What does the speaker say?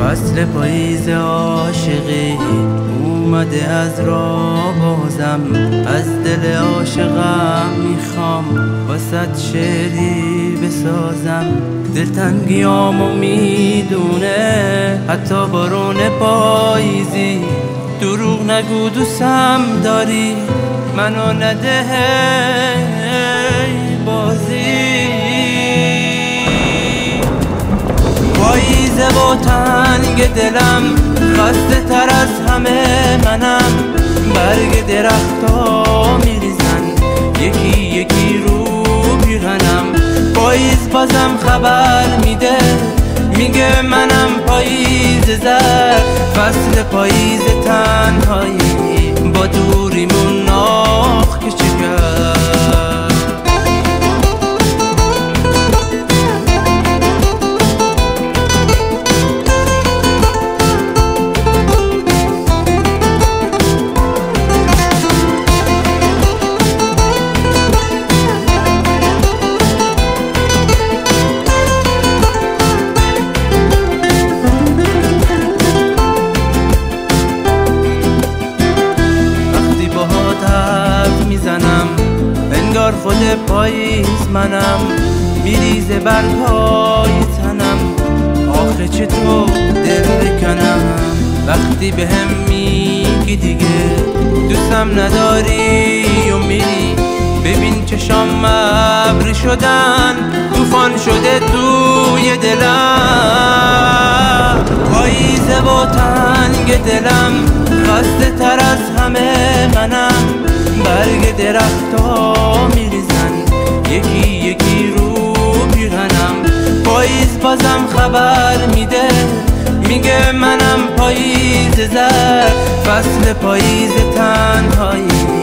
فصل پاییز عاشقی اومده از راه بازم، از دل عاشقم میخوام واسه شعری بسازم. دلتنگیامو میدونه حتی بارون پاییزی، دروغ نگو دوستم داری منو نده بازی. پاییزه و تنگ دلم خسته تر از همه منم، برگ درختا میریزن یکی یکی رو پیرهنم. پاییز بازم خبر میده میگه منم پاییز زرد، فصل پاییز تنهایی با دوریمون ناخ که چه کرد. انگار خود پاییز منم، میریزه برگهای تنم، آخه چطور دل بکنم. وقتی به هم میگی دیگه دوستم نداری و میری، ببین چشام ابری شدن طوفان شده توی دلم. پاییزه و تنگ دلم خسته تر از همه منم، برگ درختا میریزن یکی یکی رو پیرهنم. پاییز بازم خبر میده میگه منم پاییز زرد، فصل پاییز تنهایی